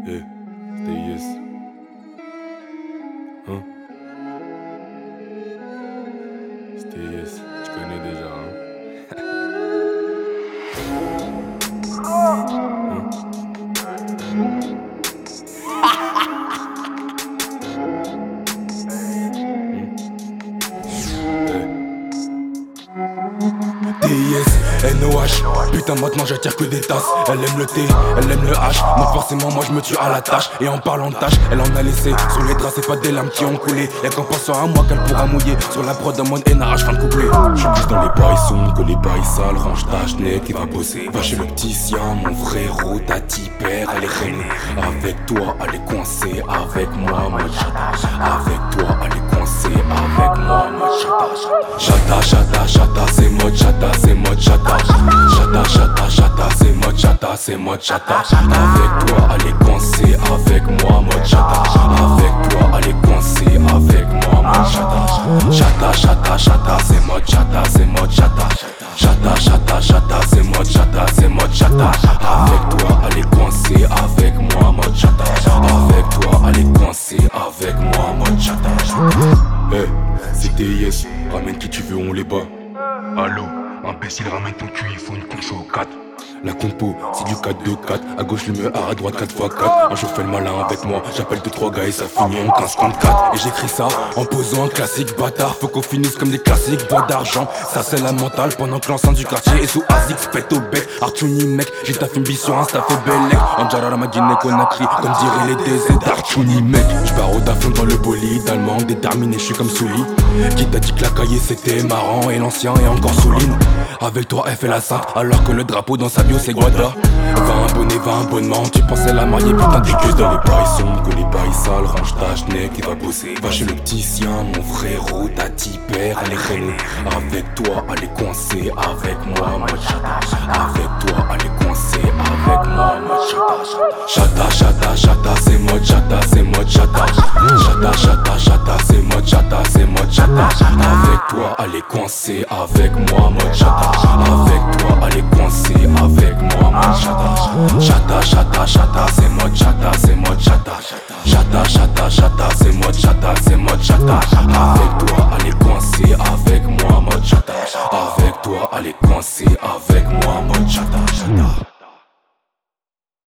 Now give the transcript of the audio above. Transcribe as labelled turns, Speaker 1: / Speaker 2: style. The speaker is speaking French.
Speaker 1: Eh, c'était yes. Hein? C'était yes. Tu connais déjà, hein? TIS, NOH, putain maintenant j'attire que des tasses. Elle aime le T, elle aime le H. Donc forcément moi je me tue à la tâche. Et en parlant de tâche, elle en a laissé. Sur les draps c'est pas des lames qui ont coulé. Y'a qu'en pensant à moi qu'elle pourra mouiller. Sur la prod en mode NRH fin de couplet. J'suis plus dans les bails sombres que les bails sales. Range ta chenette qui va bosser. Va chez le petit sien, mon frérot, ta tipère, elle est reine. Avec toi, elle est coincée. Avec moi, mode chata. Avec toi, elle est coincée. Avec moi, mode chata. Chata, chata, chata, c'est mode chata. C'est mode chata, chata, chata, chata, c'est mode chata, c'est mode chata. Avec toi, elle est coincée, avec moi, mode chata. Avec toi, elle est coincée, avec moi, mode chata. Chata, chata, chata, c'est mode chata, c'est mode chata. Chata, chata, chata, c'est mode chata, c'est mode chata. Avec toi, elle est coincée, avec moi, mode chata. Avec toi, elle est coincée, avec moi, mode chata. Eh, c'était yes, ramène qui tu veux, on les bat. Allô, imbécile, ramène ton cul, il faut une concho au 4. La compo, c'est du 4-2-4. À gauche le mur, à droite 4x4. Un jour fais le malin avec moi. J'appelle 2-3 gars et ça finit en 15 contre 4. Et j'écris ça en posant un classique bâtard. Faut qu'on finisse comme des classiques, bois d'argent. Ça c'est la mentale pendant que l'enceinte du quartier est sous Azix, pète au bec. Artuni mec, j'ai taffé une vie sur Insta, fait bellec. Anjara m'a Guinée Conakry, comme diraient les DZ Artuni mec. J'pars au dafon dans le bolide, allemand déterminé, j'suis comme Souli. Qui t'a dit que la cahier c'était marrant et l'ancien est encore souligne. Avec toi elle fait la sainte, alors que le drapeau dans sa bio c'est Guada. Va un bonnet, va un bonnement, tu pensais la marier, putain t'es que dans les bails sombres, que les bails sales, range ta chenette qui va bosser. Va chez le petit sien, mon frérot, ta tipère, elle est reine. Avec toi, elle est coincée, avec moi, mode chata. Avec toi, elle est coincée, avec moi, mode chata. Chata, chata, chata, c'est mode chata, c'est mode chata. Chata, chata, chata, c'est mode chata, c'est mode chata. Avec toi, elle est coincée, avec moi, mode chata. Avec toi, elle est coincée, avec moi, mode chata. Chata, chata, chata, c'est mode chata, c'est mode chata. Chata, chata, chata, c'est mode chata, c'est mode chata. Avec toi, elle est coincée, avec moi, mode chata. Avec toi, elle est coincée, avec moi, mode chata.